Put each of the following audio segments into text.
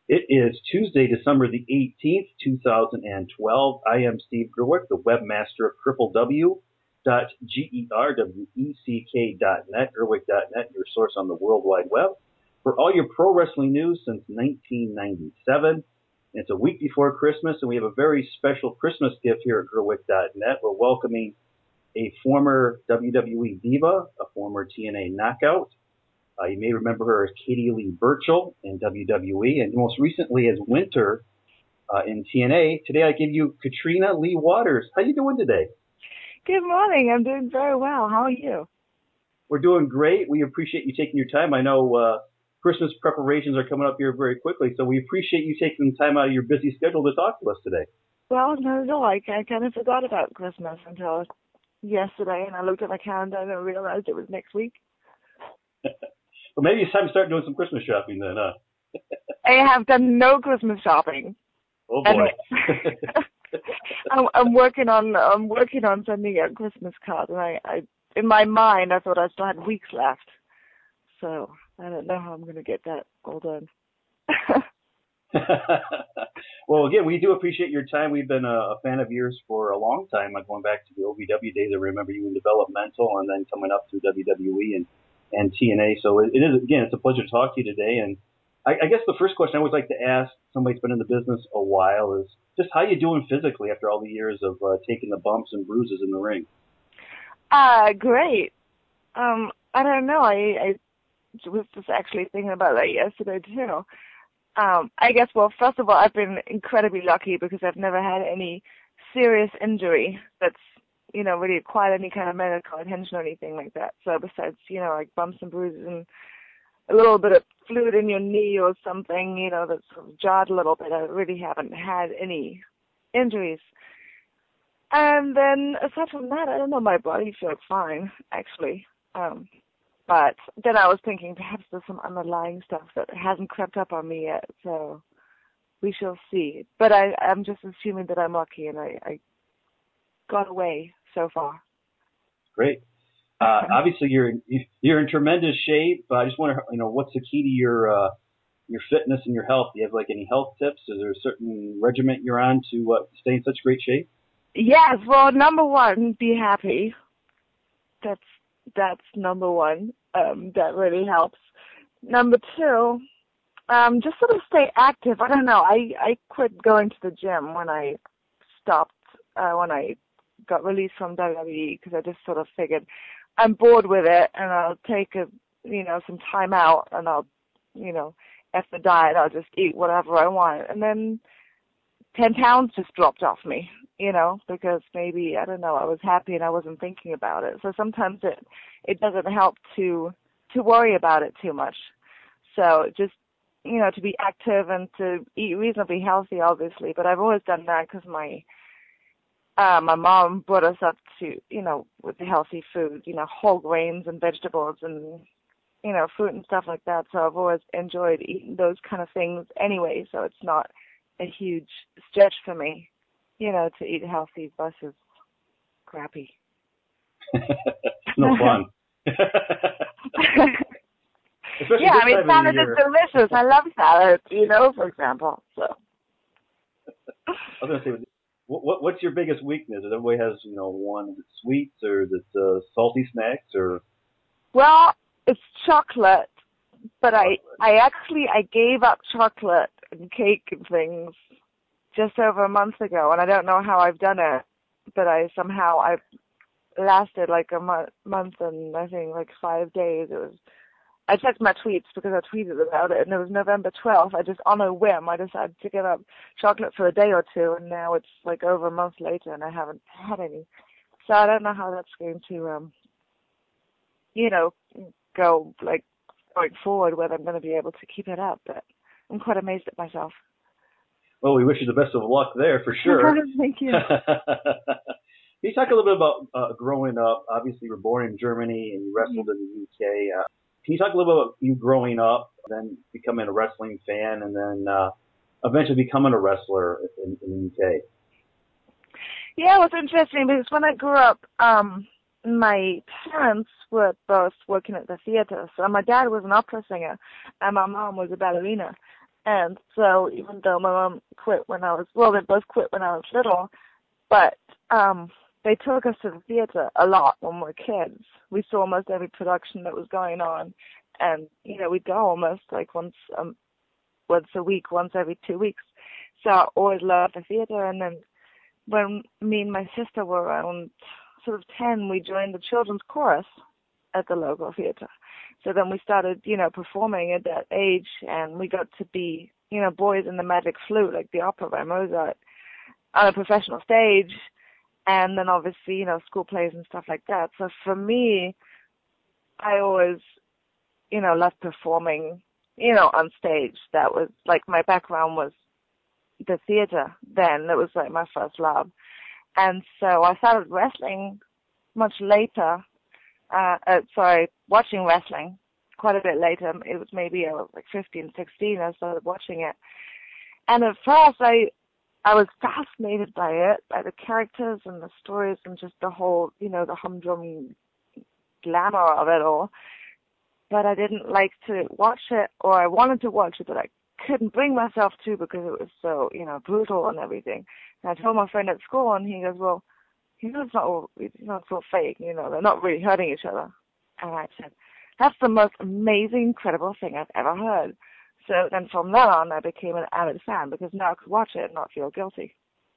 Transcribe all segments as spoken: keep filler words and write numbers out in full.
It is Tuesday, December the eighteenth, two thousand twelve. I am Steve Gerwick, the webmaster of w w w dot gerweck dot net, gerwick dot net, your source on the World Wide Web for all your pro wrestling news since nineteen ninety-seven. It's a week before Christmas, and we have a very special Christmas gift here at gerwick dot net. We're welcoming a former W W E diva, a former T N A knockout. Uh, you may remember her as Katie Lee Burchill in W W E, and most recently as Winter uh, in T N A. Today I give you Katrina Lee Waters. How you doing today? Good morning. I'm doing very well. How are you? We're doing great. We appreciate you taking your time. I know uh, Christmas preparations are coming up here very quickly, so we appreciate you taking time out of your busy schedule to talk to us today. Well, not at all. I, I kind of forgot about Christmas until yesterday, and I looked at my calendar and I realized it was next week. Well, maybe it's time to start doing some Christmas shopping then, huh? I have done no Christmas shopping. Oh boy. I'm, I'm working on I'm working on sending out Christmas cards, and I, I in my mind I thought I still had weeks left, so I don't know how I'm going to get that all done. Well, again, we do appreciate your time. We've been a, a fan of yours for a long time, like going back to the O V W days. I remember you in developmental, and then coming up through W W E and and T N A. So it, it is, again, it's a pleasure to talk to you today. And I, I guess the first question I always like to ask somebody who's been in the business a while is just how you doing physically after all the years of uh, taking the bumps and bruises in the ring? Uh, great. Um, I don't know. I, I was just actually thinking about that yesterday too. Um, I guess, well, first of all, I've been incredibly lucky because I've never had any serious injury that's, you know, really required any kind of medical attention or anything like that. So besides, you know, like bumps and bruises and a little bit of fluid in your knee or something, you know, that's sort of jarred a little bit, I really haven't had any injuries. And then aside from that, I don't know, my body feels fine, actually. Um, but then I was thinking perhaps there's some underlying stuff that hasn't crept up on me yet, so we shall see. But I, I'm just assuming that I'm lucky and I, I got away so far. Great. Uh, obviously, you're you're in tremendous shape. Uh, I just wonder, you know, what's the key to your uh, your fitness and your health? Do you have like any health tips? Is there a certain regiment you're on to uh, stay in such great shape? Yes. Well, number one, be happy. That's that's number one. Um, that really helps. Number two, um, just sort of stay active. I don't know. I I quit going to the gym when I stopped uh, when I got released from W W E because I just sort of figured I'm bored with it and I'll take a you know some time out and I'll you know after the diet I'll just eat whatever I want, and then ten pounds just dropped off me, you know, because maybe, I don't know, I was happy and I wasn't thinking about it. So sometimes it it doesn't help to to worry about it too much. So just, you know, to be active and to eat reasonably healthy, obviously. But I've always done that because my uh, my mom brought us up to, you know, with the healthy food, you know, whole grains and vegetables and, you know, fruit and stuff like that. So I've always enjoyed eating those kind of things anyway. So it's not a huge stretch for me, you know, to eat healthy versus crappy. No fun. Yeah, I mean, salad is delicious. I love salad, you know, for example. So. I was going to say, what, what's your biggest weakness? Everybody has, you know, one. Is it sweets or is it uh, salty snacks or? Well, it's chocolate, but chocolate. I, I actually, I gave up chocolate and cake and things just over a month ago, and I don't know how I've done it, but I somehow, I've lasted like a month, month and I think like five days. It was, I checked my tweets because I tweeted about it, and it was November twelfth. I just, on a whim, I decided to give up chocolate for a day or two, and now it's like over a month later, and I haven't had any. So I don't know how that's going to, um, you know, go, like, going forward, whether I'm going to be able to keep it up, but I'm quite amazed at myself. Well, we wish you the best of luck there, for sure. Thank you. Can you talk a little bit about uh, growing up? Obviously, you were born in Germany and you wrestled mm-hmm. in the U K. Uh, can you talk a little bit about you growing up, then becoming a wrestling fan, and then uh, eventually becoming a wrestler in, in the U K? Yeah, it was interesting because when I grew up, um, my parents were both working at the theater. So my dad was an opera singer and my mom was a ballerina. And so even though my mom quit when I was, well, they both quit when I was little, but um, they took us to the theater a lot when we were kids. We saw almost every production that was going on. And, you know, we'd go almost like once um, once a week, once every two weeks. So I always loved the theater. And then when me and my sister were around sort of ten, we joined the children's chorus at the local theater. So then we started, you know, performing at that age, and we got to be, you know, boys in the magic flute, like the opera by Mozart, on a professional stage, and then obviously, you know, school plays and stuff like that. So for me, I always, you know, loved performing, you know, on stage. That was, like, my background was the theater then. That was, like, my first love. And so I started wrestling much later, uh, uh, sorry, watching wrestling quite a bit later. It was maybe I was like fifteen, sixteen, I started watching it. And at first I, I was fascinated by it, by the characters and the stories and just the whole, you know, the humdrum glamour of it all. But I didn't like to watch it, or I wanted to watch it, but I couldn't bring myself to because it was so, you know, brutal and everything. And I told my friend at school, and he goes, well, you know, it's not all, it's not so fake, you know, they're not really hurting each other. And I said, that's the most amazing, incredible thing I've ever heard. So then from then on, I became an avid fan because now I could watch it and not feel guilty.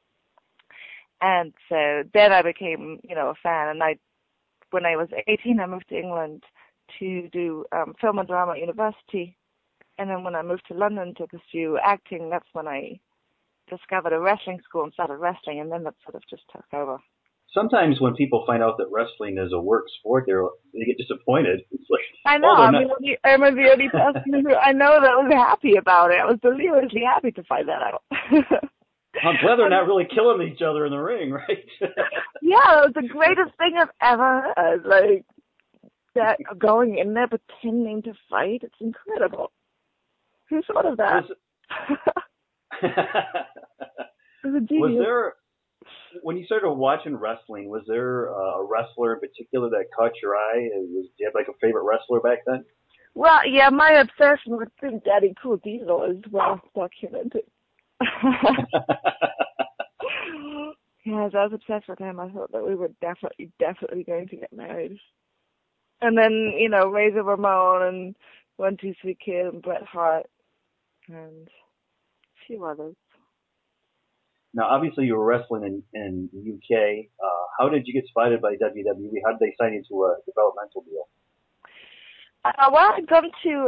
And so then I became, you know, a fan. And I, when I was eighteen, I moved to England to do um, film and drama at university. And then when I moved to London to pursue acting, that's when I discovered a wrestling school and started wrestling, and then that sort of just took over. Sometimes when people find out that wrestling is a work sport, they're, they get disappointed. It's like, I know. oh, I not... mean, I'm the only person who I know that was happy about it. I was deliriously happy to find that out. I'm glad they're not really killing each other in the ring, right? Yeah, it was the greatest thing I've ever heard. Like, that going in there pretending to fight, it's incredible. Who thought of that? Was, was there, when you started watching wrestling, was there a wrestler in particular that caught your eye? Was, do you have like a favorite wrestler back then? Well, yeah, my obsession with Big Daddy Cool Diesel is well documented. Yes, I was obsessed with him. I thought that we were definitely, definitely going to get married. And then, you know, Razor Ramon and One Two Three Kid and Bret Hart and a few others. Now, obviously, you were wrestling in, in the U K. Uh, how did you get spotted by W W E? How did they sign you to a developmental deal? Uh, well, I'd gone to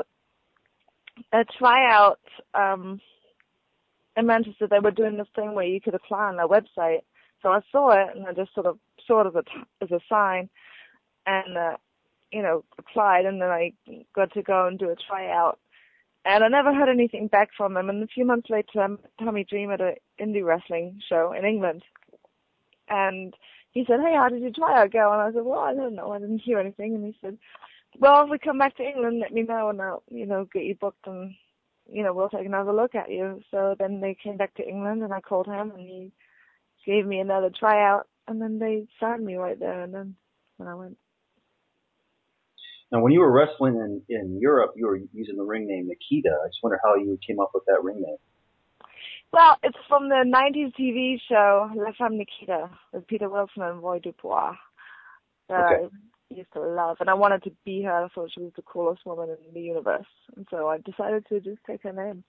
a tryout um, in Manchester. They were doing this thing where you could apply on their website. So I saw it, and I just sort of saw it as a, as a sign, and, uh, you know, applied, and then I got to go and do a tryout. And I never heard anything back from them. And a few months later, I met Tommy Dream at an indie wrestling show in England. And he said, hey, how did your tryout go? And I said, well, I don't know. I didn't hear anything. And he said, well, if we come back to England, let me know, and I'll, you know, get you booked, and, you know, we'll take another look at you. So then they came back to England, and I called him, and he gave me another tryout, and then they signed me right there, and then when I went. Now, when you were wrestling in, in Europe, you were using the ring name Nikita. I just wonder how you came up with that ring name. Well, it's from the nineties T V show La Femme Nikita with Peter Wilson and Roy Dubois that okay. I used to love. And I wanted to be her. I thought she was the coolest woman in the universe. And so I decided to just take her name.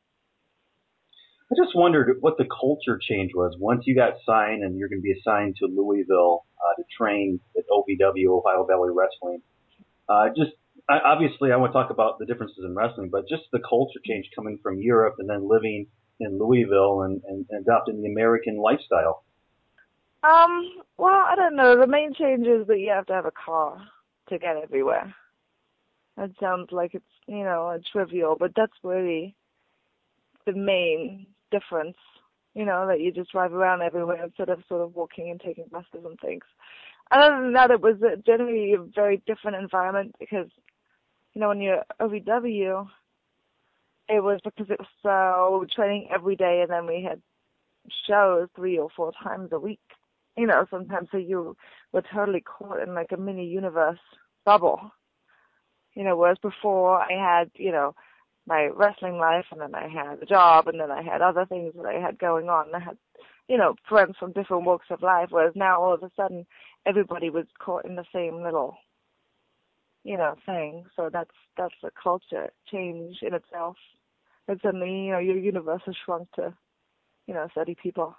I just wondered what the culture change was once you got signed and you're going to be assigned to Louisville uh, to train at O V W, Ohio Valley Wrestling. Uh, just I, obviously, I want to talk about the differences in wrestling, but just the culture change coming from Europe and then living in Louisville and, and, and adopting the American lifestyle. Um, well, I don't know. The main change is that you have to have a car to get everywhere. That sounds like it's, you know, trivial, but that's really the main difference, you know, that you just drive around everywhere instead of sort of walking and taking buses and things. Other than that, it was generally a very different environment because, you know, when you're O V W, it was because it was so training every day, and then we had shows three or four times a week. You know, sometimes so you were totally caught in like a mini universe bubble. You know, whereas before I had, you know, my wrestling life, and then I had a job, and then I had other things that I had going on. I had, you know, friends from different walks of life, whereas now all of a sudden everybody was caught in the same little, you know, thing. So that's that's a culture change in itself. And suddenly, you know, your universe has shrunk to, you know, thirty people.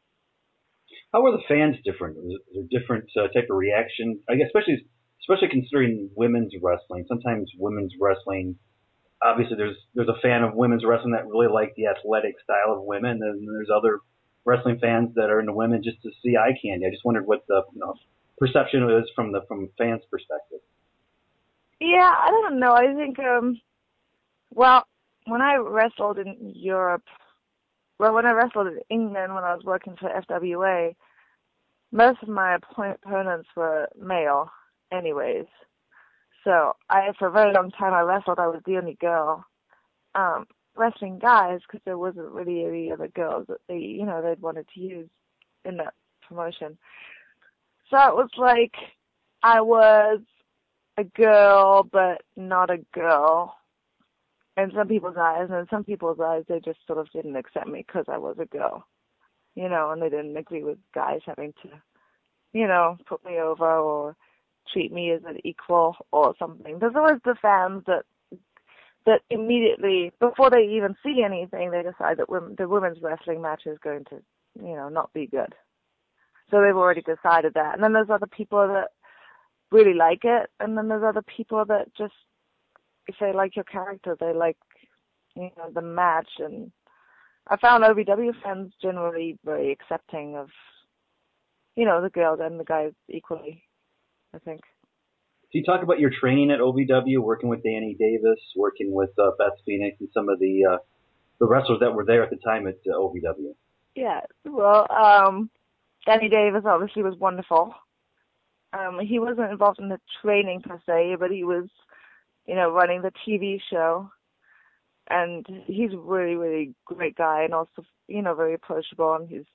How are the fans different? Is there different uh, type of reaction? I guess especially especially considering women's wrestling. Sometimes women's wrestling, obviously, there's there's a fan of women's wrestling that really like the athletic style of women, and there's other wrestling fans that are into women just to see eye candy. I just wondered what the you know, perception is from the from fans' perspective. Yeah, I don't know. I think, um, well, when I wrestled in Europe, well, when I wrestled in England when I was working for F W A, most of my opponents were male anyways. So I, for a very long time, I wrestled. I was the only girl um, wrestling guys because there wasn't really any other girls that they, you know, they'd wanted to use in that promotion. So it was like I was a girl, but not a girl in some people's eyes, and in some people's eyes, they just sort of didn't accept me because I was a girl, you know, and they didn't agree with guys having to, you know, put me over or treat me as an equal or something. There's always the fans that that immediately, before they even see anything, they decide that women, the women's wrestling match is going to, you know, not be good. So they've already decided that. And then there's other people that really like it, and then there's other people that just, if they like your character, they like, you know, the match. And I found O V W fans generally very accepting of, you know, the girls and the guys equally, I think. So you talk about your training at O V W, working with Danny Davis, working with uh, Beth Phoenix, and some of the uh, the wrestlers that were there at the time at uh, O V W. Yeah, well, um, Danny Davis obviously was wonderful. Um, he wasn't involved in the training per se, but he was, you know, running the T V show. And he's a really, really great guy, and also, you know, very approachable. And he's,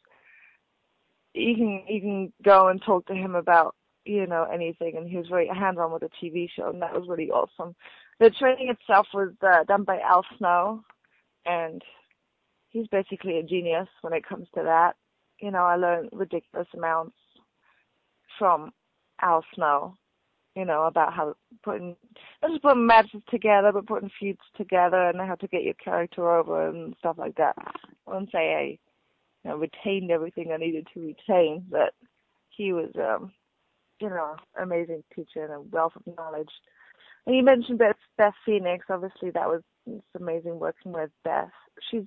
you can you can go and talk to him about, you know, anything. And he was very hands-on with the T V show, and that was really awesome. The training itself was uh, done by Al Snow, and he's basically a genius when it comes to that. You know, I learned ridiculous amounts from Al Snow, you know, about how putting, not just putting matches together, but putting feuds together and how to get your character over and stuff like that. I wouldn't say I, you know, retained everything I needed to retain, but he was, um, you know, an amazing teacher and a wealth of knowledge. And you mentioned Beth, Beth Phoenix. Obviously, that was it's amazing working with Beth. She's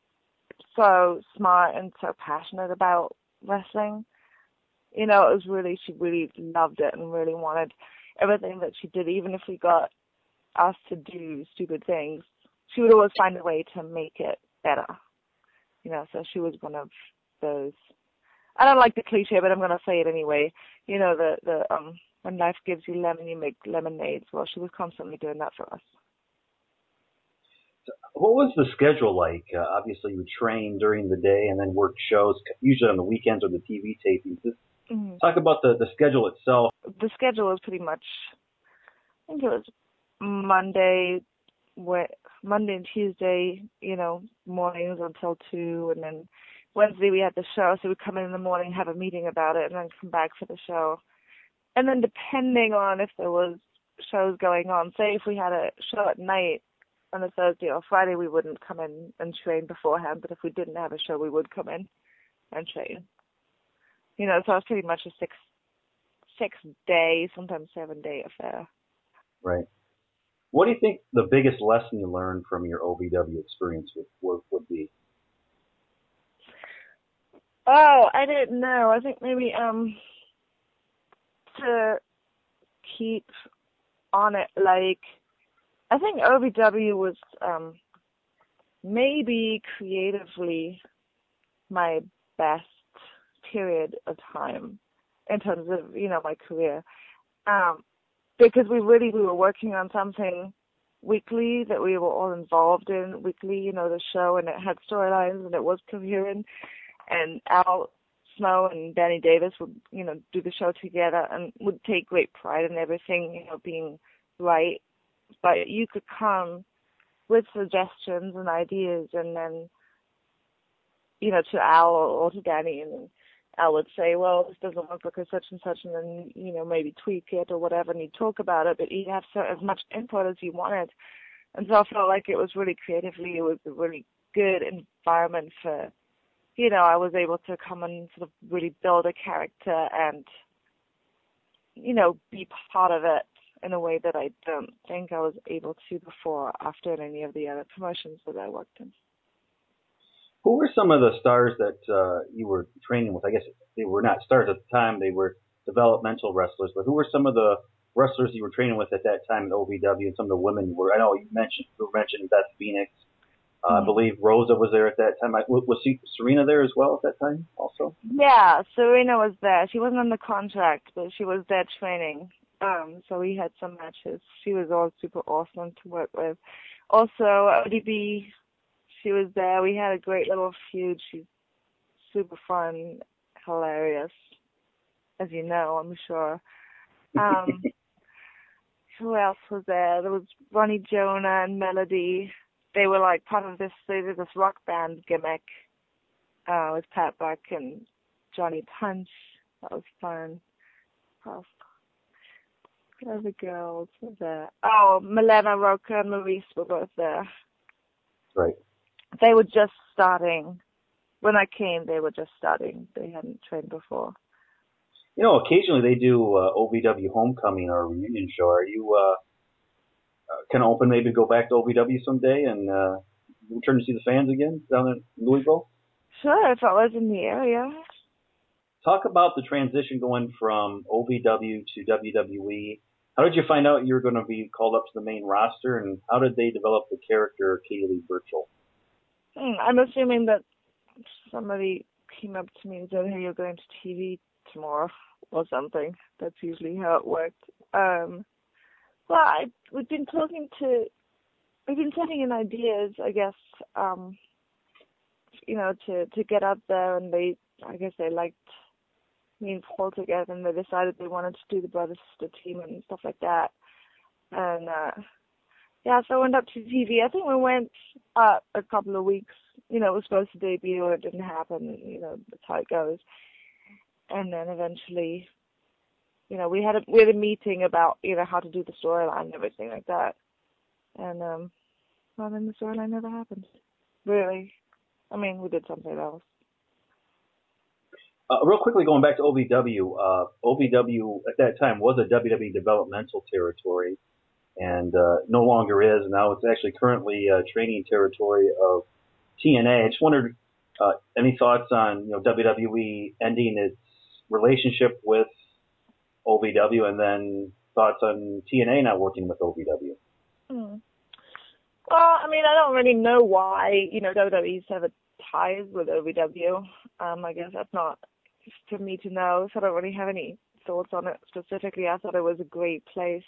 so smart and so passionate about wrestling. You know, it was really, she really loved it and really wanted everything that she did, even if we got asked to do stupid things, she would always find a way to make it better. You know, so she was one of those, I don't like the cliche, but I'm going to say it anyway. You know, the, the, um, when life gives you lemon, you make lemonades. Well, she was constantly doing that for us. What was the schedule like? Uh, obviously, you train during the day and then work shows, usually on the weekends or the T V tapings. Just mm-hmm. Talk about the, the schedule itself. The schedule was pretty much, I think it was Monday, Monday and Tuesday, you know, mornings until two, and then Wednesday we had the show, so we'd come in in the morning, have a meeting about it, and then come back for the show. And then depending on if there was shows going on, say if we had a show at night, on a Thursday or Friday, we wouldn't come in and train beforehand, but if we didn't have a show, we would come in and train. You know, so it was pretty much a six, six day, sometimes seven day affair. Right. What do you think the biggest lesson you learned from your O V W experience would, would, would be? Oh, I didn't know. I think maybe um to keep on it, like, I think O V W was um, maybe creatively my best period of time in terms of, you know, my career. Um, because we really, we were working on something weekly that we were all involved in weekly, you know, the show, and it had storylines and it was coherent. And Al Snow and Danny Davis would, you know, do the show together and would take great pride in everything, you know, being right. But you could come with suggestions and ideas, and then, you know, to Al or to Danny, and then Al would say, well, this doesn't work because such and such, and then, you know, maybe tweak it or whatever, and you'd talk about it, but you'd have so, as much input as you wanted. And so I felt like it was really creatively, it was a really good environment for, you know, I was able to come and sort of really build a character and, you know, be part of it in a way that I don't think I was able to before, after in any of the other promotions that I worked in. Who were some of the stars that uh, you were training with? I guess they were not stars at the time; they were developmental wrestlers. But who were some of the wrestlers you were training with at that time at O V W, and some of the women you were? I know you mentioned you mentioned Beth Phoenix. Uh, mm-hmm. I believe Rosa was there at that time. I, was she, Serena there as well at that time? Also. Yeah, Serena was there. She wasn't on the contract, but she was there training. Um, so we had some matches. She was all super awesome to work with. Also, O D B. She was there. We had a great little feud. She's super fun, hilarious, as you know, I'm sure. Um, who else was there? There was Ronnie Jonah and Melody. They were like part of this, they did this rock band gimmick uh, with Pat Buck and Johnny Punch. That was fun. Oh, what other girls were there? Oh, Milena Roca and Maurice were both there. Right. They were just starting. When I came, they were just starting. They hadn't trained before. You know, occasionally they do uh, O V W Homecoming or a reunion show. Are you uh, uh, kind of open maybe to go back to O V W someday and uh, return to see the fans again down in Louisville? Sure, if I was in the area. Talk about the transition going from O V W to W W E. How did you find out you were going to be called up to the main roster, and how did they develop the character Katie Lee Burchill? I'm assuming that somebody came up to me and said, hey, you're going to T V tomorrow or something. That's usually how it worked. Um, well, I, we've been talking to, we've been sending in ideas, I guess, um, you know, to, to get out there, and they, I guess they liked me and Paul together, and they decided they wanted to do the brother-sister team and stuff like that. And, uh, yeah, so I went up to T V. I think we went uh, a couple of weeks. You know, it was supposed to debut, and it didn't happen. You know, that's how it goes. And then eventually, you know, we had a we had a meeting about, you know, how to do the storyline and everything like that. And um, well, then the storyline never happened. Really, I mean, we did something else. Uh, real quickly, going back to O V W, uh, O V W at that time was a W W E developmental territory, and uh, no longer is. Now it's actually currently a training territory of T N A. I just wondered, uh, any thoughts on, you know, W W E ending its relationship with O V W, and then thoughts on T N A not working with O V W? Hmm. Well, I mean, I don't really know why, you know, W W E have a ties with O V W. Um, I guess that's not for me to know, so I don't really have any thoughts on it specifically. I thought it was a great place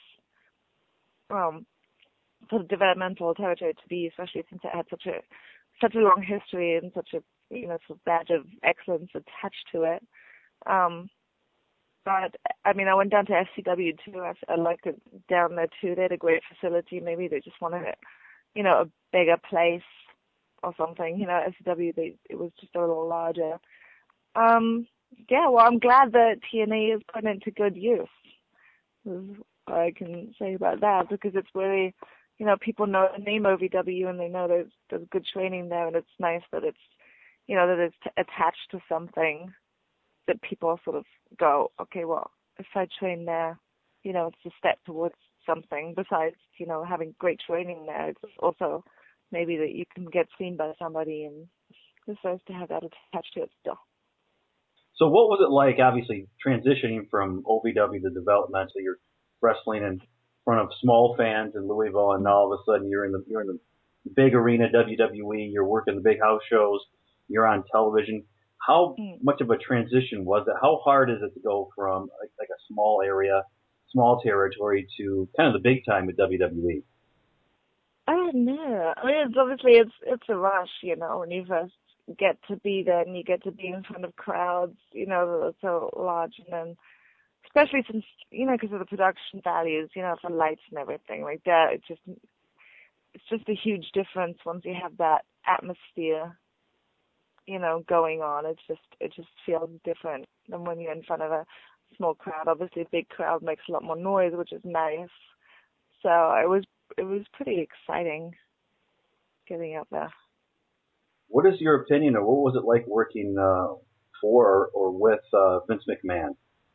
um, for the developmental territory to be, especially since it had such a such a long history and such a, you know, sort of badge of excellence attached to it. Um, but I mean, I went down to F C W too. I, I liked it down there too. They had a great facility. Maybe they just wanted it, you know, a bigger place or something. You know, F C W, they, it was just a little larger. Um, yeah, well, I'm glad that T N A is put into good use. Is what I can say about that, because it's really, you know, people know the name O V W and they know there's there's good training there, and it's nice that it's, you know, that it's t- attached to something that people sort of go, okay, well, if I train there, you know, it's a step towards something besides, you know, having great training there. It's also maybe that you can get seen by somebody, and it's nice to have that attached to it still. So what was it like, obviously, transitioning from O V W to developmental? You're wrestling in front of small fans in Louisville, and all of a sudden you're in the you're in the big arena, W W E. You're working the big house shows. You're on television. How mm. much of a transition was it? How hard is it to go from like, like a small area, small territory, to kind of the big time at W W E? I don't know. I mean, it's obviously it's it's a rush, you know, when you first get to be there and you get to be in front of crowds, you know, that are so large, and then especially since, you know, because of the production values, you know, for lights and everything like that, it just it's just a huge difference once you have that atmosphere, you know, going on. It's just it just feels different than when you're in front of a small crowd. Obviously, a big crowd makes a lot more noise, which is nice. So it was it was pretty exciting getting up there. What is your opinion, or what was it like working uh, for or, or with uh, Vince McMahon?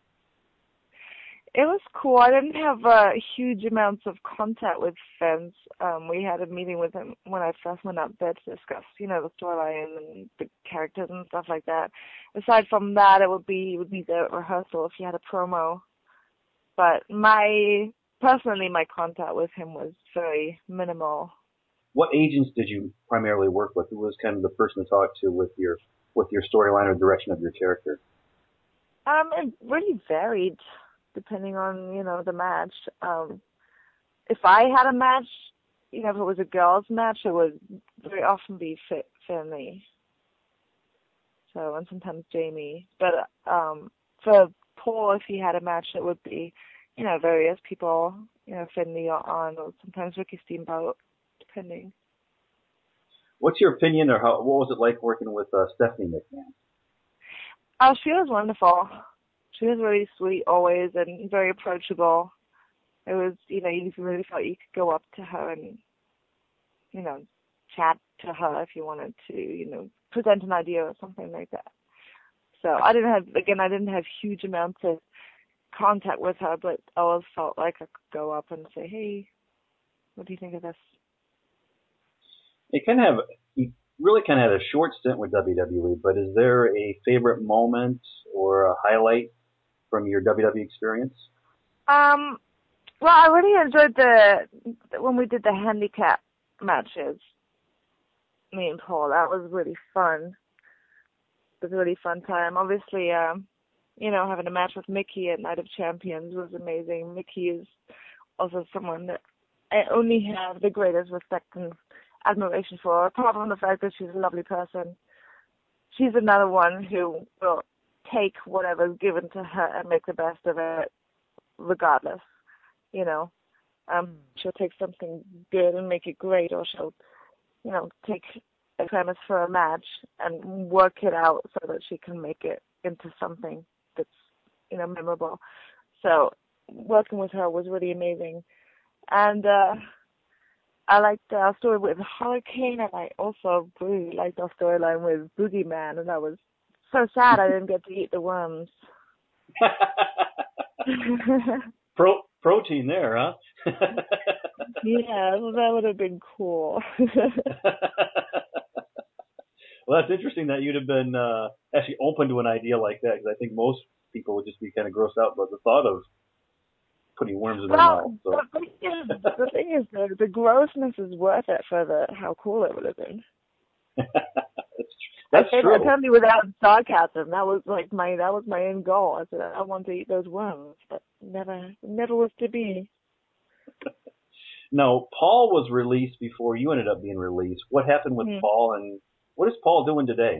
It was cool. I didn't have uh, huge amounts of contact with Vince. Um, we had a meeting with him when I first went up there to discuss, you know, the storyline and the characters and stuff like that. Aside from that, it would be it would be the rehearsal if he had a promo. But my personally, my contact with him was very minimal. What agents did you primarily work with? Who was kind of the person to talk to with your with your storyline or direction of your character? Um, it really varied depending on, you know, the match. Um, if I had a match, you know, if it was a girls' match, it would very often be fit Finley. So, and sometimes Jamie. But um, for Paul, if he had a match, it would be, you know, various people, you know, Finley or Arnold, sometimes Ricky Steamboat, depending. What's your opinion, or how, what was it like working with uh, Stephanie McMahon? Oh, she was wonderful. She was really sweet always and very approachable. It was, you know, you really felt you could go up to her and, you know, chat to her if you wanted to, you know, present an idea or something like that. So I didn't have, again, I didn't have huge amounts of contact with her, but I always felt like I could go up and say, hey, what do you think of this? You kind of have, you really kind of had a short stint with W W E, but is there a favorite moment or a highlight from your W W E experience? Um, well, I really enjoyed the, when we did the handicap matches, me and Paul. That was really fun. It was a really fun time. Obviously, um, you know, having a match with Mickey at Night of Champions was amazing. Mickey is also someone that I only have the greatest respect and admiration for, apart from the fact that she's a lovely person. She's another one who will take whatever's given to her and make the best of it regardless, you know. Um, she'll take something good and make it great, or she'll, you know, take a premise for a match and work it out so that she can make it into something that's, you know, memorable. So working with her was really amazing. And uh, I liked our story with Hurricane, and I also really liked our storyline with Boogeyman, and I was so sad I didn't get to eat the worms. Pro- protein there, huh? Yeah, well, that would have been cool. Well, that's interesting that you'd have been uh, actually open to an idea like that, because I think most people would just be kind of grossed out by the thought of putting worms in their Well, mouth. So. the thing is, the thing is, the, the grossness is worth it for the how cool it would have been. that's that's I, true. I totally without sarcasm. That was like my that was my end goal. I said I want to eat those worms, but never never was to be. No, Paul was released before you ended up being released. What happened with Hmm. Paul, and what is Paul doing today?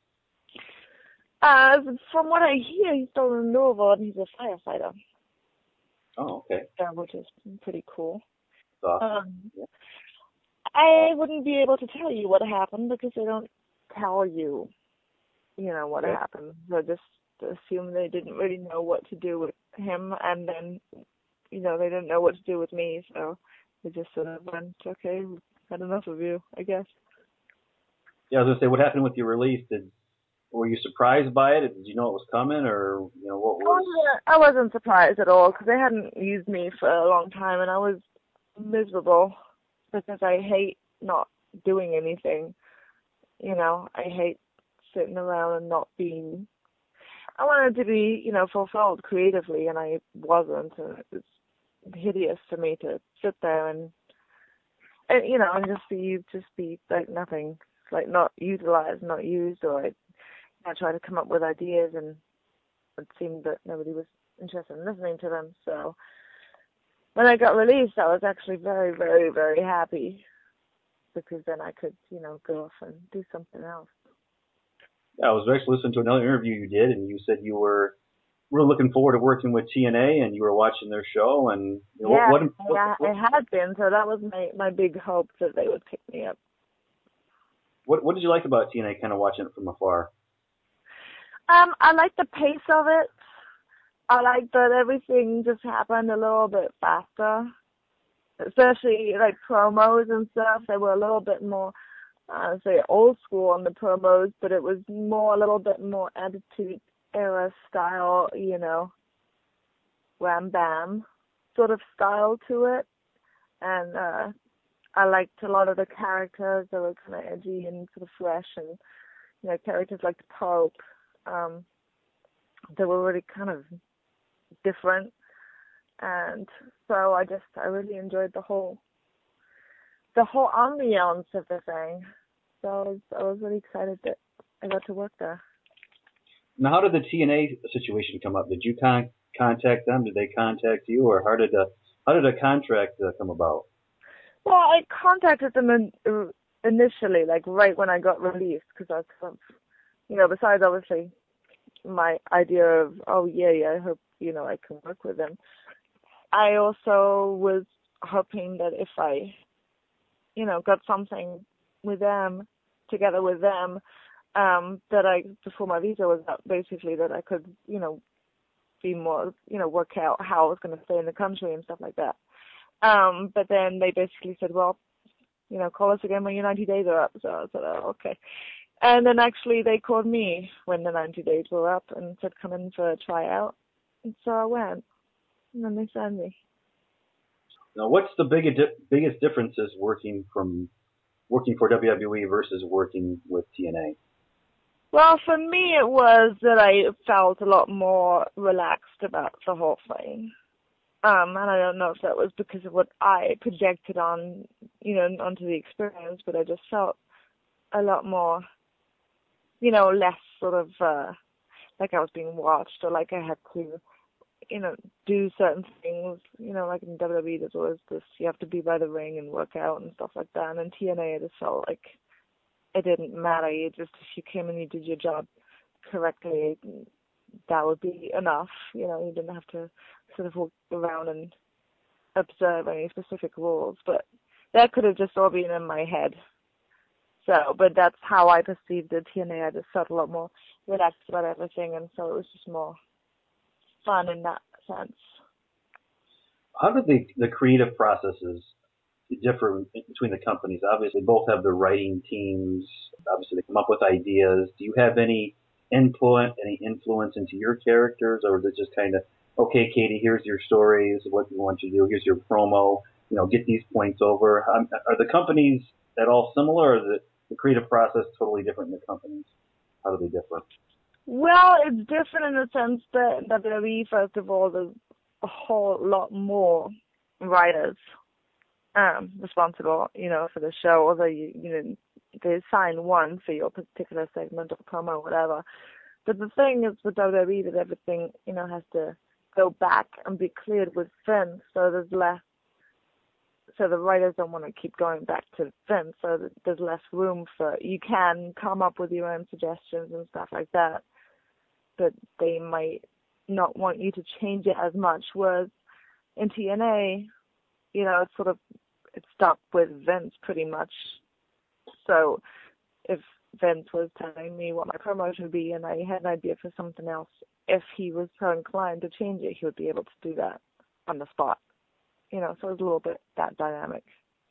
Uh, from what I hear, he's still in Louisville and he's a firefighter. Oh, okay. Uh, which is pretty cool. That's awesome. Um, Yeah. I wouldn't be able to tell you what happened because they don't tell you, you know, what Okay. happened. They just assume they didn't really know what to do with him, and then, you know, they didn't know what to do with me, so they just sort of went, okay, we've had enough of you, I guess. Yeah, I was gonna say, what happened with your release? Did were you surprised by it? Did you know it was coming, or you know what I was? wasn't, I wasn't surprised at all because they hadn't used me for a long time, and I was miserable because I hate not doing anything. You know, I hate sitting around and not being. I wanted to be, you know, fulfilled creatively, and I wasn't. And it was hideous for me to sit there and, and you know, and just be, just be like nothing, like not utilized, not used, or I, I try to come up with ideas, and it seemed that nobody was interested in listening to them. So when I got released, I was actually very, very, very happy because then I could, you know, go off and do something else. Yeah, I was actually listening to another interview you did, and you said you were we're looking forward to working with T N A, and you were watching their show, and you know, Yeah, what, what, what, I, what, I had been, so that was my, my big hope that they would pick me up. what, what did you like about T N A, kind of watching it from afar? Um, I like the pace of it. I like that everything just happened a little bit faster, especially like promos and stuff. They were a little bit more, uh, say, old school on the promos, but it was more, a little bit more Attitude Era style, you know, wham bam sort of style to it. And uh, I liked a lot of the characters that were kind of edgy and sort of fresh, and, you know, characters like the Pope, um, they were really kind of different. And so I just, I really enjoyed the whole, the whole ambiance of the thing. So I was, I was really excited that I got to work there. Now, how did the T N A situation come up? Did you con- contact them? Did they contact you, or how did the how did a contract uh, come about? Well, I contacted them in, uh, initially, like right when I got released, because I was kind of, you know, besides obviously my idea of, oh yeah, yeah, I hope, you know, I can work with them. I also was hoping that if I, you know, got something with them, together with them, um, that I, before my visa was up, basically, that I could, you know, be more, you know, work out how I was going to stay in the country and stuff like that. Um, but then they basically said, well, you know, call us again when your ninety days are up. So I said, oh, okay. And then actually they called me when the ninety days were up and said, come in for a tryout. And so I went. And then they signed me. Now, what's the biggest biggest differences working from working for W W E versus working with T N A? Well, for me it was that I felt a lot more relaxed about the whole thing. Um, and I don't know if that was because of what I projected on, you know, onto the experience, but I just felt a lot more, you know, less sort of, uh, like I was being watched, or like I had to, you know, do certain things, you know, like in W W E there's always this, you have to be by the ring and work out and stuff like that. And in T N A it just felt like it didn't matter. You just, if you came and you did your job correctly, that would be enough. You know, you didn't have to sort of walk around and observe any specific rules. But that could have just all been in my head. So, but that's how I perceived the T N A. I just felt a lot more relaxed about everything, and so it was just more fun in that sense. How did the the creative processes differ between the companies? Obviously, both have their writing teams. Obviously, they come up with ideas. Do you have any input, any influence into your characters, or is it just kind of, okay, Katie, here's your story, this is what we want you to do, here's your promo, you know, get these points over? Um, are the companies at all similar, or is it the creative process totally different in the companies? How do they differ? Well, it's different in the sense that W W E, first of all, there's a whole lot more writers um, responsible, you know, for the show, although you, you know, they assign one for your particular segment or promo or whatever. But the thing is with W W E that everything, you know, has to go back and be cleared with Vince, so there's less, so the writers don't want to keep going back to Vince, so there's less room for, you can come up with your own suggestions and stuff like that, but they might not want you to change it as much, whereas in T N A, you know, it's sort of, it's stuck with Vince pretty much. So if Vince was telling me what my promotion would be and I had an idea for something else, if he was so inclined to change it, he would be able to do that on the spot. You know, so it was a little bit that dynamic.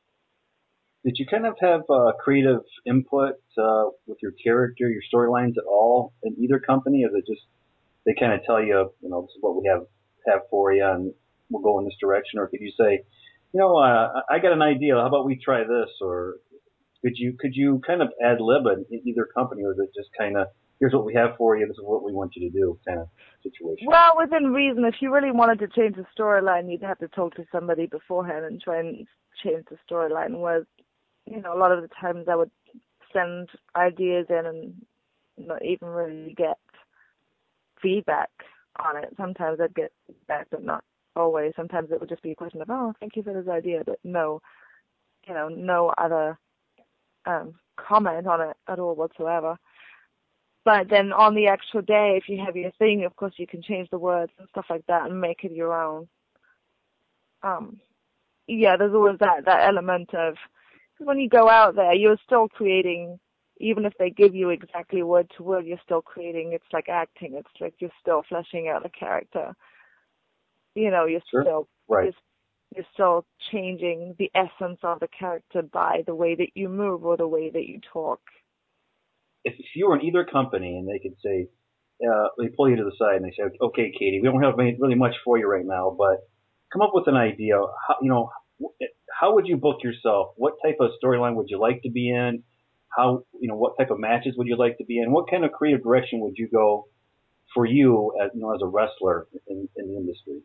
Did you kind of have uh, creative input uh, with your character, your storylines at all in either company, or is it just they kind of tell you, you know, this is what we have have for you, and we'll go in this direction? Or could you say, you know, uh, I got an idea. How about we try this? Or could you could you kind of ad lib in either company, or is it just kind of, here's what we have for you, this is what we want you to do kind of situation? Well, within reason, if you really wanted to change the storyline, you'd have to talk to somebody beforehand and try and change the storyline. Whereas, you know, a lot of the times I would send ideas in and not even really get feedback on it. Sometimes I'd get feedback, but not always. Sometimes it would just be a question of, oh, thank you for this idea, but no, you know, no other um, comment on it at all whatsoever. But then on the actual day, if you have your thing, of course you can change the words and stuff like that and make it your own. Um, yeah, there's always that, that element of, because when you go out there, you're still creating, even if they give you exactly word to word, you're still creating. It's like acting. It's like you're still fleshing out a character. You know, you're Sure. still Right. you're, you're still changing the essence of the character by the way that you move or the way that you talk. If, if you were in either company and they could say, uh, they pull you to the side and they say, okay, Katie, we don't have any, really much for you right now, but come up with an idea. How, you know, how would you book yourself? What type of storyline would you like to be in? How, you know, what type of matches would you like to be in? What kind of creative direction would you go for you as, you know, as a wrestler in, in the industry?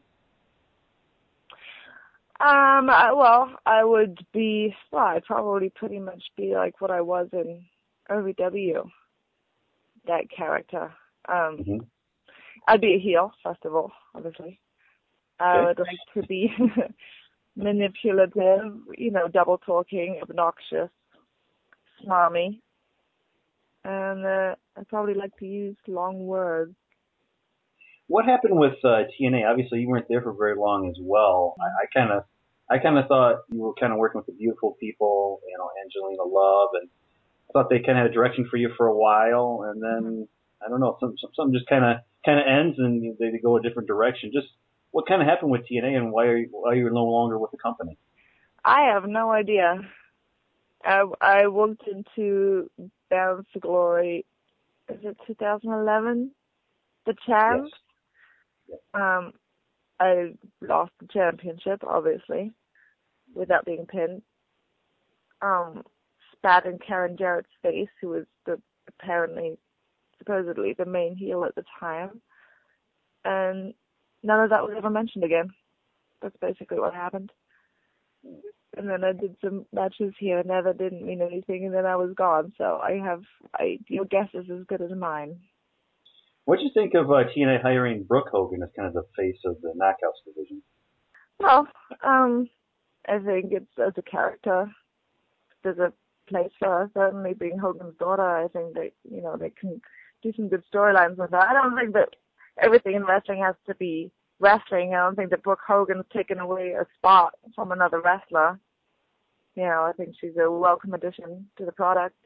Um, I, well, I would be, well, I'd probably pretty much be like what I was in O V W, that character. Um, Mm-hmm. I'd be a heel, first of all, obviously. I Okay. would like to be manipulative, you know, double talking, obnoxious, smarmy. And uh, I'd probably like to use long words. What happened with uh, T N A? Obviously, you weren't there for very long as well. I kind of, I kind of thought you were kind of working with the beautiful people, you know, Angelina Love, and I thought they kind of had a direction for you for a while, and then I don't know, some, some something just kind of kind of ends, and you, they go a different direction. Just what kind of happened with T N A, and why are you, why are you no longer with the company? I have no idea. I, I walked into Bound for Glory, is it two thousand eleven? The champ? Yes. Um, I lost the championship, obviously, without being pinned. Um, spat in Karen Jarrett's face, who was the apparently, supposedly, the main heel at the time. And none of that was ever mentioned again. That's basically what happened. And then I did some matches here and there that didn't mean anything, and then I was gone. So I have, I your guess is as good as mine. What do you think of uh, T N A hiring Brooke Hogan as kind of the face of the Knockouts division? Well, um, I think it's as a character, there's a place for her. Certainly, being Hogan's daughter, I think that you know they can do some good storylines with her. I don't think that everything in wrestling has to be wrestling. I don't think that Brooke Hogan's taken away a spot from another wrestler. You know, I think she's a welcome addition to the product.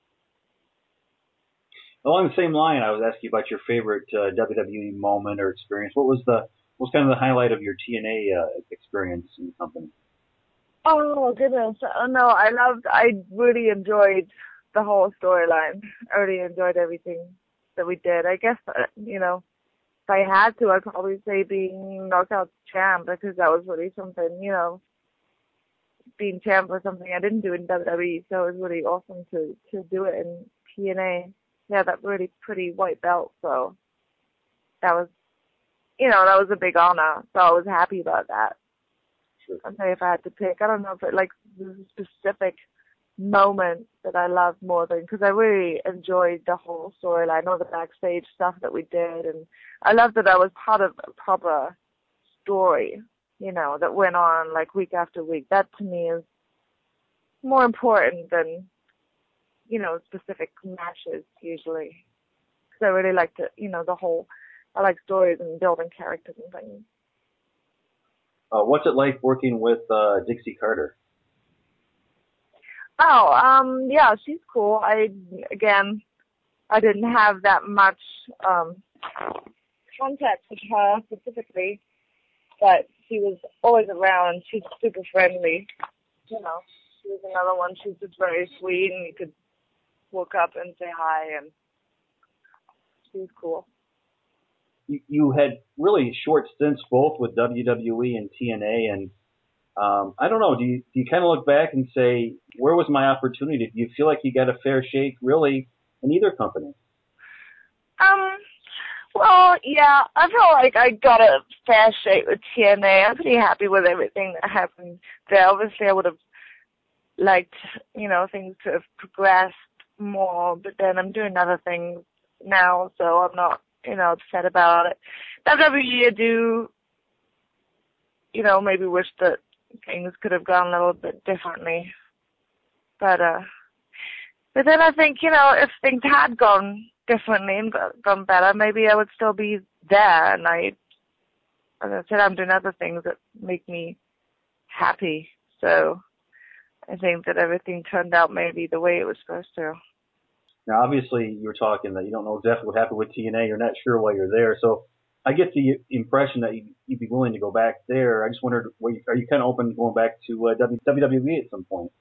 Along the same line, I was asking you about your favorite uh, W W E moment or experience. What was the what was kind of the highlight of your T N A uh, experience in the company? Oh goodness! Oh no, I loved. I really enjoyed the whole storyline. I really enjoyed everything that we did. I guess uh, you know, if I had to, I'd probably say being Knockout champ because that was really something. You know, being champ was something I didn't do in W W E, so it was really awesome to to do it in T N A. Yeah, that really pretty white belt. So that was, you know, that was a big honor. So I was happy about that. Sure. I'd say if I had to pick, I don't know if it like there's a specific moment that I loved more than, because I really enjoyed the whole storyline, all the backstage stuff that we did, and I loved that I was part of a proper story, you know, that went on like week after week. That to me is more important than, you know, specific matches usually, because I really like to, you know, the whole, I like stories and building characters and things. Uh, what's it like working with uh, Dixie Carter? Oh, um, yeah, she's cool. I, again, I didn't have that much um, contact with her specifically, but she was always around. She's super friendly. You know, she was another one. She's just very sweet, and you could walk up and say hi, and she was cool. You, you had really short stints both with W W E and T N A, and um, I don't know. Do you do you kind of look back and say, where was my opportunity? Do you feel like you got a fair shake, really, in either company? Um. Well, yeah, I feel like I got a fair shake with T N A. I'm pretty happy with everything that happened there. Obviously, I would have liked, you know, things to have progressed more, but then I'm doing other things now, so I'm not, you know, upset about it. W W E, I do, you know, maybe wish that things could have gone a little bit differently. But, uh, but then I think, you know, if things had gone differently and got- gone better, maybe I would still be there. And I, as I said, I'm doing other things that make me happy. So I think that everything turned out maybe the way it was supposed to. Now, obviously, you were talking that you don't know exactly what happened with T N A. You're not sure why you're there. So I get the impression that you'd, you'd be willing to go back there. I just wondered, are you kind of open to going back to uh, W W E at some point?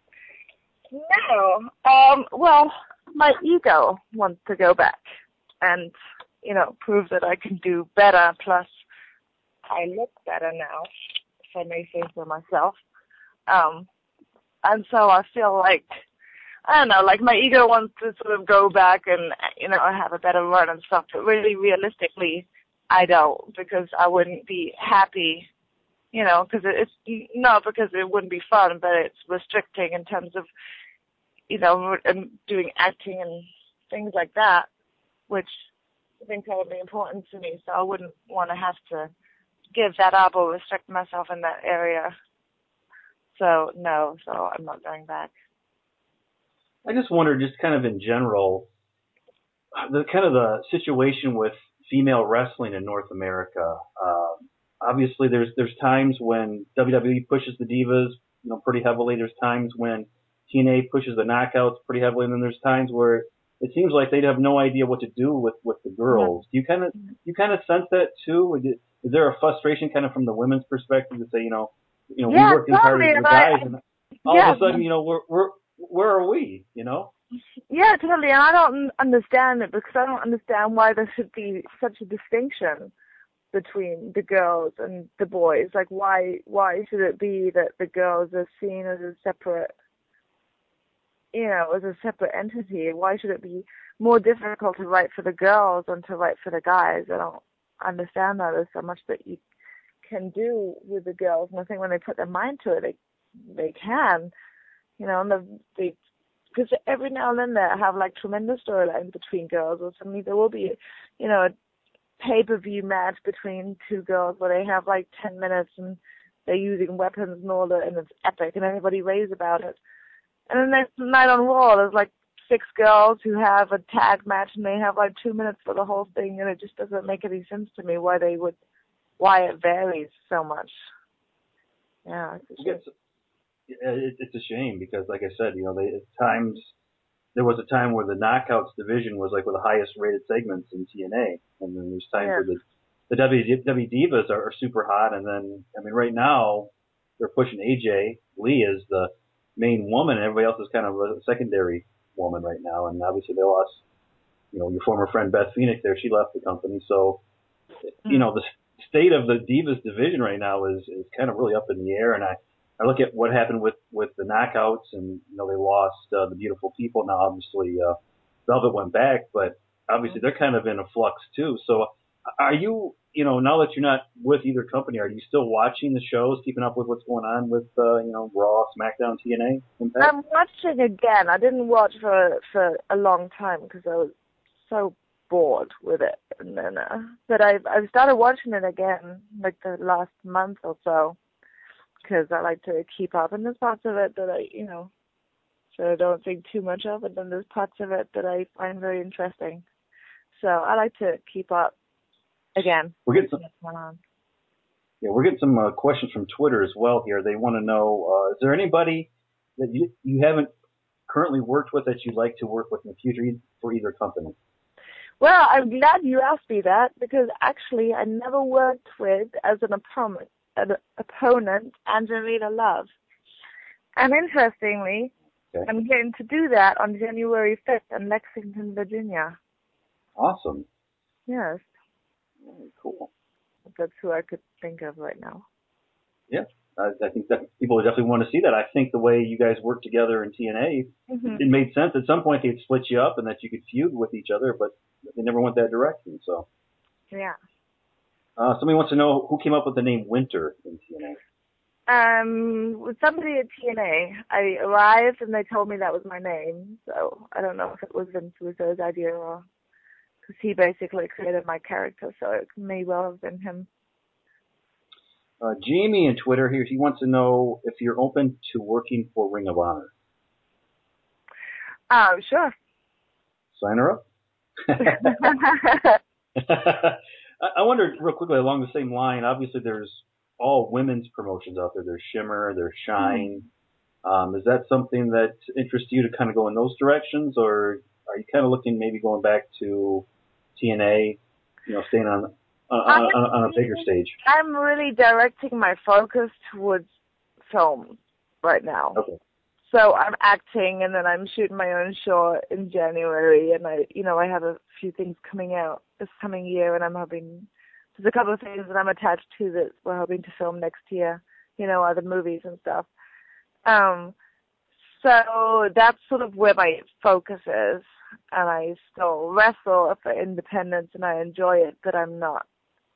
No. Um, well, my ego wants to go back and, you know, prove that I can do better. Plus, I look better now, if I may say so myself. Um, and so I feel like, I don't know, like my ego wants to sort of go back and, you know, have a better run and stuff. But really, realistically, I don't, because I wouldn't be happy, you know, because it's not because it wouldn't be fun, but it's restricting in terms of, you know, and doing acting and things like that, which I think are really important to me. So I wouldn't want to have to give that up or restrict myself in that area. So no, so I'm not going back. I just wondered, just kind of in general, the kind of the situation with female wrestling in North America. Uh, obviously, there's there's times when W W E pushes the divas, you know, pretty heavily. There's times when T N A pushes the knockouts pretty heavily, and then there's times where it seems like they have no idea what to do with with the girls. Do you kind of you kind of sense that too? Is there a frustration kind of from the women's perspective to say, you know, you know, yeah, we work as hard as the guys, I, and all yeah. of a sudden, you know, we're we're where are we? You know? Yeah, totally. And I don't understand it because I don't understand why there should be such a distinction between the girls and the boys. Like, why why should it be that the girls are seen as a separate, you know, as a separate entity? Why should it be more difficult to write for the girls than to write for the guys? I don't understand that. There's so much that you can do with the girls, and I think when they put their mind to it, they they can, you know, and the, they. Because every now and then they have like tremendous storylines between girls, or suddenly there will be, you know, a pay-per-view match between two girls where they have like ten minutes and they're using weapons and all that, and it's epic, and everybody raves about it. And then next night on Raw, there's like six girls who have a tag match, and they have like two minutes for the whole thing, and it just doesn't make any sense to me why they would, why it varies so much. Yeah, it's It's a shame because, like I said, you know, they, at times there was a time where the Knockouts division was like one of the highest rated segments in T N A, and then there's times yeah. where the the W W E Divas are, are super hot, and then I mean, right now they're pushing A J Lee as the main woman, and everybody else is kind of a secondary woman right now, and obviously they lost, you know, your former friend Beth Phoenix there. She left the company, so you know the state of the Divas division right now is is kind of really up in the air, and I. I look at what happened with, with the Knockouts, and you know they lost uh, the Beautiful People. Now, obviously, uh, Velvet went back, but obviously they're kind of in a flux too. So, are you, you know, now that you're not with either company, are you still watching the shows, keeping up with what's going on with, uh, you know, Raw, SmackDown, T N A, Impact? I'm watching again. I didn't watch for for a long time because I was so bored with it, and then, uh, but I've I've started watching it again like the last month or so. Because I like to keep up, and there's parts of it that I, you know, so I don't think too much of, and then there's parts of it that I find very interesting. So I like to keep up again. We're getting some, yeah, we're getting some uh, questions from Twitter as well here. They want to know, uh, is there anybody that you, you haven't currently worked with that you'd like to work with in the future for either company? Well, I'm glad you asked me that, because actually I never worked with, as an opponent, an opponent, Angelina Love. And interestingly, okay. I'm going to do that on January fifth in Lexington, Virginia. Awesome. Yes. Very cool. That's who I could think of right now. Yeah, I, I think that people would definitely want to see that. I think the way you guys work together in T N A, mm-hmm. it made sense. At some point they'd split you up and that you could feud with each other, but they never went that direction. So. Yeah. Uh, somebody wants to know who came up with the name Winter in T N A. Um, with somebody at T N A. I arrived and they told me that was my name. So I don't know if it was Vince Russo's idea or because he basically created my character. So it may well have been him. Uh, Jamie in Twitter here, he wants to know if you're open to working for Ring of Honor. Um, sure. Sign her up. I I wondered real quickly along the same line. Obviously, there's all women's promotions out there. There's Shimmer, there's Shine. Um, is that something that interests you to kind of go in those directions, or are you kind of looking maybe going back to T N A, you know, staying on on, on, on a bigger stage? I'm really directing my focus towards film right now. Okay. So I'm acting, and then I'm shooting my own short in January, and I, you know, I have a few things coming out this coming year, and I'm hoping there's a couple of things that I'm attached to that we're hoping to film next year, you know, other movies and stuff. Um, so that's sort of where my focus is, and I still wrestle for independence, and I enjoy it, but I'm not,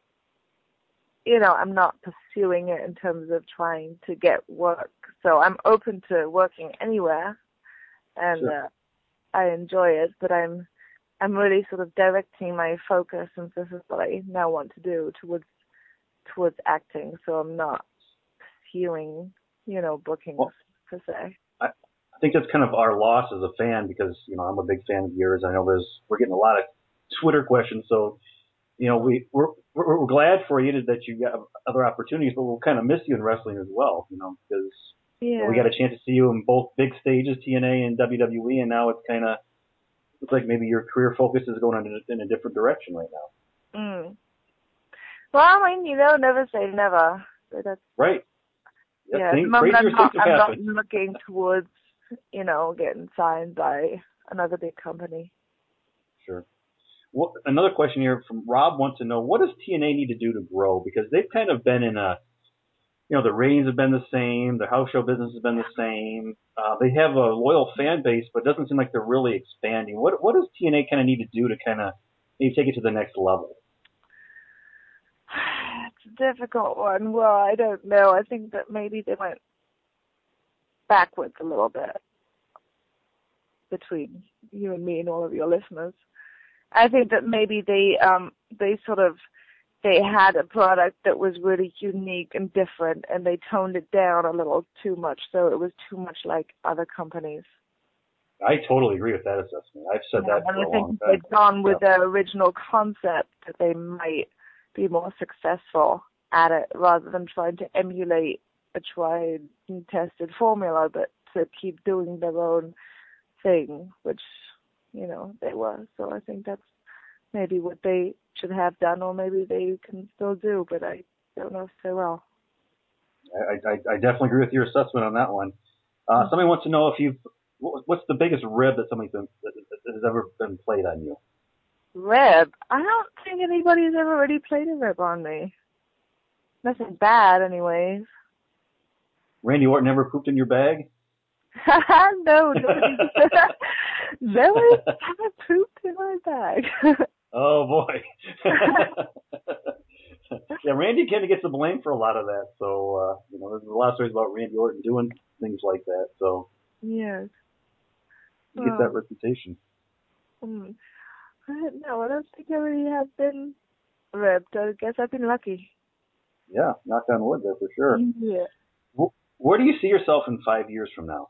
you know, I'm not pursuing it in terms of trying to get work. So I'm open to working anywhere, and Sure. uh, I enjoy it, but I'm I'm really sort of directing my focus, and this is what I now want to do towards towards acting. So I'm not pursuing, you know, bookings Well, per se. I, I think that's kind of our loss as a fan because, you know, I'm a big fan of yours. I know there's we're getting a lot of Twitter questions, so you know, we, we're, we're, we're glad for you that you got other opportunities, but we'll kind of miss you in wrestling as well, you know, because Yeah. you know, we got a chance to see you in both big stages, T N A and W W E, and now it's kind of, looks like maybe your career focus is going in a, in a different direction right now. Mm. Well, I mean, you know, never say never. But that's, right. That yeah, at the thing, moment crazier I'm not, things have I'm not happened. looking towards, you know, getting signed by another big company. Sure. Well, another question here from Rob wants to know, what does T N A need to do to grow? Because they've kind of been in a, you know, the ratings have been the same. The house show business has been the same. Uh, they have a loyal fan base, but it doesn't seem like they're really expanding. What what does T N A kind of need to do to kind of maybe take it to the next level? It's a difficult one. Well, I don't know. I think that maybe they went backwards a little bit between you and me and all of your listeners. I think that maybe they um they sort of they had a product that was really unique and different, and they toned it down a little too much, so it was too much like other companies. I totally agree with that assessment. I've said Yeah, that and for I a think long if time. they'd gone with Yeah. the original concept, that they might be more successful at it rather than trying to emulate a tried and tested formula, but to keep doing their own thing, which, you know, they were. So I think that's maybe what they should have done, or maybe they can still do, but I don't know if they will. I, I, I definitely agree with your assessment on that one. Uh, mm-hmm. Somebody wants to know if you've, what's the biggest rib that somebody's been, that has ever been played on you? Rib? I don't think anybody's ever really played a rib on me. Nothing bad, anyways. Randy Orton ever pooped in your bag? No, nobody. Nobody ever pooped in my bag. Oh boy. Yeah, Randy kind of gets the blame for a lot of that. So, uh, you know, there's a lot of stories about Randy Orton doing things like that. So, yes. He gets well, that reputation. Um, no, I don't think I really have been ribbed. I guess I've been lucky. Yeah, knock on wood there for sure. Yeah. Where do you see yourself in five years from now?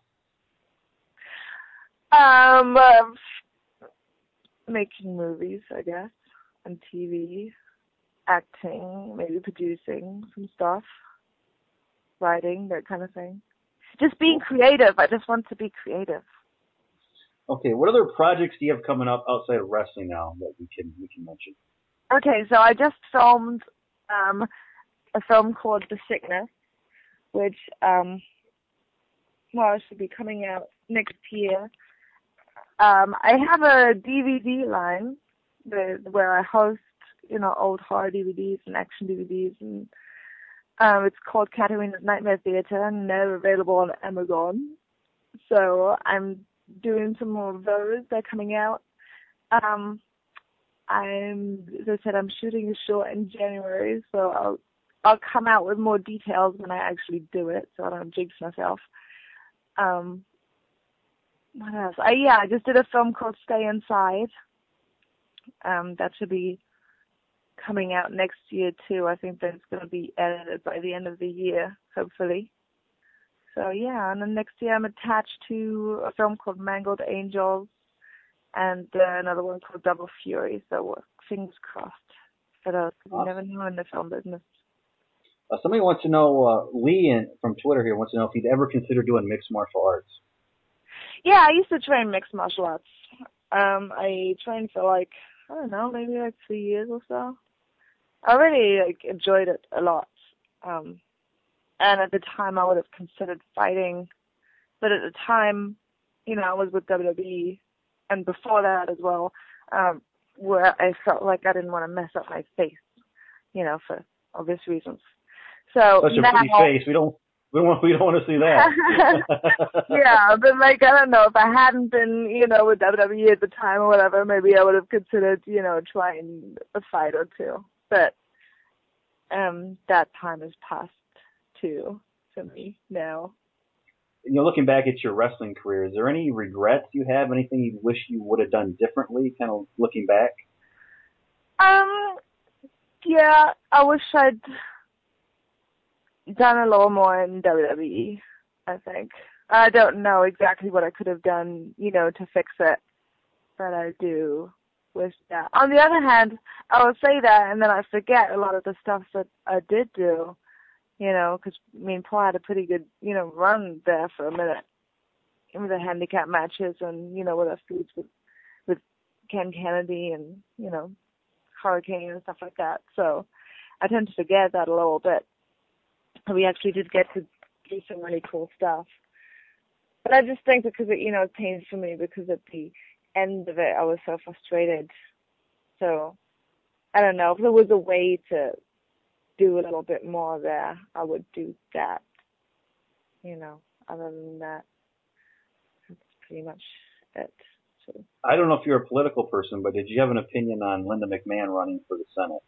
Um, uh, making movies, I guess, on T V, acting, maybe producing some stuff, writing, that kind of thing. Just being creative. I just want to be creative. Okay, what other projects do you have coming up outside of wrestling now that we can we can mention? Okay, so I just filmed um, a film called The Sickness, which um, well, should be coming out next year. Um, I have a D V D line with, where I host, you know, old horror D V Ds and action D V Ds, and um, it's called Katarina's Nightmare Theater, and they're available on Amazon. So I'm doing some more of those. They're coming out. Um, I'm, as I said, I'm shooting a short in January, so I'll I'll come out with more details when I actually do it, so I don't jinx myself. Um, what else? I, yeah, I just did a film called Stay Inside. Um, that should be coming out next year too. I think that's going to be edited by the end of the year, hopefully. So yeah, and then next year I'm attached to a film called Mangled Angels, and uh, another one called Double Fury. So uh, fingers crossed for those. You never know in the film business. Uh, somebody wants to know, uh, Lee in, from Twitter here wants to know if you'd ever consider doing mixed martial arts. Yeah, I used to train mixed martial arts. Um, I trained for like, I don't know, maybe like three years or so. I really like enjoyed it a lot. Um, and at the time I would have considered fighting, but at the time, you know, I was with W W E, and before that as well, um, where I felt like I didn't want to mess up my face, you know, for obvious reasons. So Such a now, pretty face. We don't, we don't want, we don't want to see that. yeah, but like, I don't know, if I hadn't been, you know, with W W E at the time or whatever, maybe I would have considered, you know, trying a fight or two. But um, that time has passed too for me now. You know, looking back at your wrestling career, is there any regrets you have? Anything you wish you would have done differently? Kind of looking back. Um, yeah, I wish I'd done a little more in W W E, I think. I don't know exactly what I could have done, you know, to fix it, but I do wish that. On the other hand, I will say that, and then I forget a lot of the stuff that I did do, you know, because, I mean, Paul had a pretty good, you know, run there for a minute with the handicap matches and, you know, with our feuds with, with Ken Kennedy and, you know, Hurricane and stuff like that. So I tend to forget that a little bit. We actually did get to do some really cool stuff. But I just think because it, you know, it pains for me because at the end of it, I was so frustrated. So I don't know. If there was a way to do a little bit more there, I would do that. You know, other than that, that's pretty much it. So. I don't know if you're a political person, but did you have an opinion on Linda McMahon running for the Senate?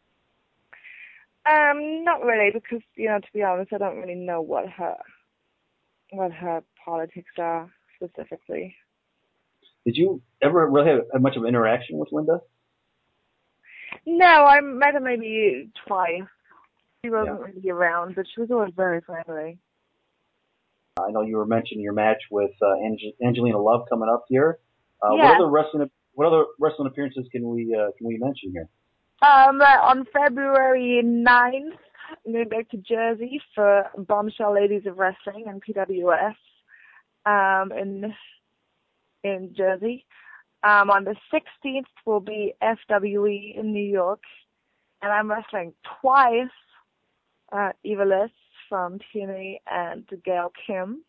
Um, not really, because, you know, to be honest, I don't really know what her what her politics are specifically. Did you ever really have, have much of an interaction with Linda? No, I met her maybe twice. She wasn't Yeah. really around, but she was always very friendly. I know you were mentioning your match with uh, Ange- Angelina Love coming up here. Uh, Yeah. What other wrestling What other wrestling appearances can we uh, can we mention here? Um, uh, on February ninth, I'm going back to Jersey for Bombshell Ladies of Wrestling and P W S um, in in Jersey. Um, on the sixteenth will be F W E in New York, and I'm wrestling twice uh, Eva Liss from T N A and Gail Kim.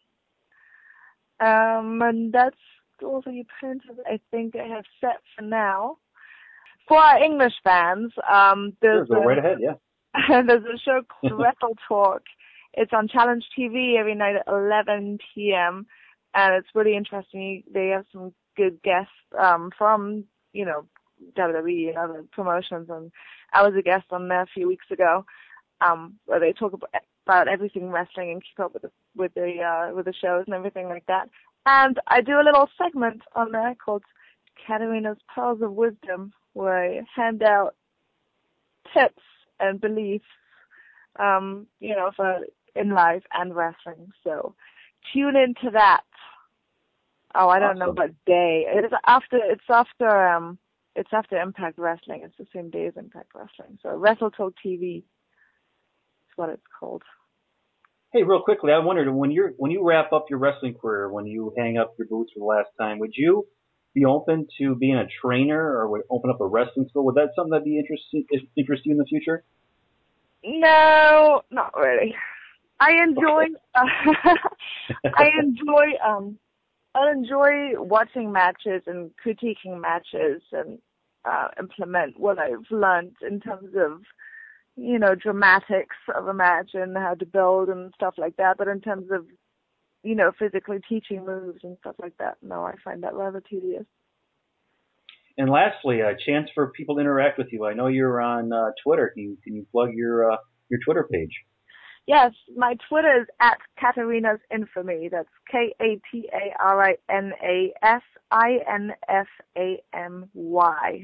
Um, and that's all the appearances I think I have set for now. For our English fans, um, there's, Sure, go a, right ahead, yeah. there's a show called Wrestle Talk. It's on Challenge T V every night at eleven p.m., and it's really interesting. They have some good guests um, from, you know, W W E and other promotions, and I was a guest on there a few weeks ago, um, where they talk about, about everything wrestling and keep up with the with the uh, with the shows and everything like that. And I do a little segment on there called Katarina's Pearls of Wisdom, where I hand out tips and beliefs, um, you know, for in life and wrestling. So tune into that. Oh, I don't Awesome. know what day. It's after. It's after. Um, it's after Impact Wrestling. It's the same day as Impact Wrestling. So Wrestle Talk T V is what it's called. Hey, real quickly, I wondered when you when you wrap up your wrestling career, when you hang up your boots for the last time, would you be open to being a trainer or would open up a wrestling school? Would that something that'd be interesting interest you in the future? No, not really. I enjoy. Uh, I enjoy. Um, I enjoy watching matches and critiquing matches and uh, implement what I've learned in terms of, you know, dramatics of a match and how to build and stuff like that. But in terms of, you know, physically teaching moves and stuff like that, no, I find that rather tedious. And lastly, a chance for people to interact with you. I know you're on uh, Twitter. Can you, can you plug your uh, your Twitter page? Yes, my Twitter is at Katarina's Infamy. That's K A T A R I N A S I N F A M Y.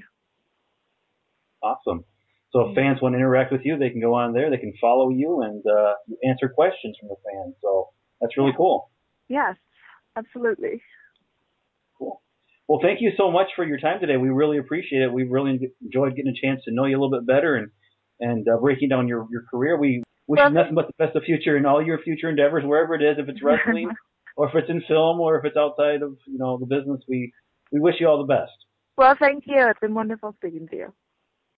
Awesome. So if fans want to interact with you, they can go on there. They can follow you and uh, answer questions from the fans. So that's really cool. Yes, absolutely. Cool. Well, thank you so much for your time today. We really appreciate it. We've really enjoyed getting a chance to know you a little bit better and and uh, breaking down your your career. We wish Well, you nothing but the best of future in all your future endeavors, wherever it is, if it's wrestling or if it's in film or if it's outside of you know the business. We we wish you all the best. well, thank you. It's been wonderful speaking to you.